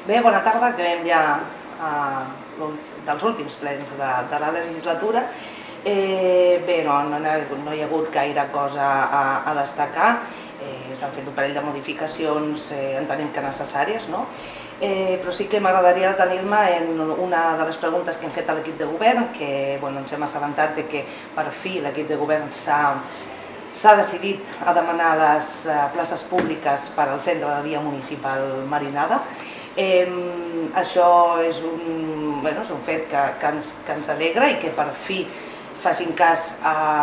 Bé, bona tarda, acabem ja dels últims plens de la legislatura. Bé, no hi ha hagut gaire cosa a destacar, s'han fet un parell de modificacions, entenem que necessàries, no? Però sí que m'agradaria detenir-me en una de les preguntes que hem fet a l'equip de govern, que ens hem assabentat que per fi l'equip de govern s'ha decidit a demanar les places públiques per al centre de dia municipal Marinada. Això és un fet que ens alegra i que per fi facin cas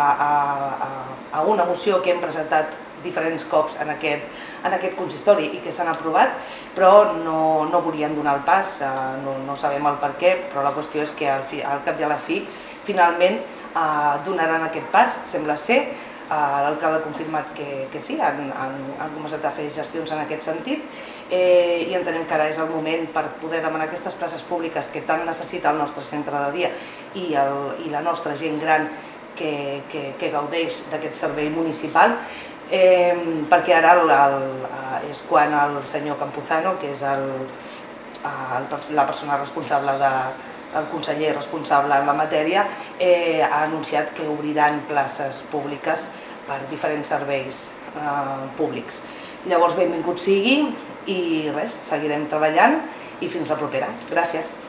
a una moció que hem presentat diferents cops en aquest consistori i que s'han aprovat, però no volien donar el pas, no sabem el per què, però la qüestió és que al cap i a la fi finalment donaran aquest pas, sembla ser. L'alcalde ha confirmat que sí, han començat a fer gestions en aquest sentit i entenem que ara és el moment per poder demanar aquestes places públiques que tant necessita el nostre centre de dia i la nostra gent gran que gaudeix d'aquest servei municipal, perquè ara és quan el senyor Campuzano, que és la persona responsable el conseller responsable en la matèria, ha anunciat que obriran places públiques per diferents serveis públics. Llavors, benvingut sigui i res, seguirem treballant i fins la propera. Gràcies.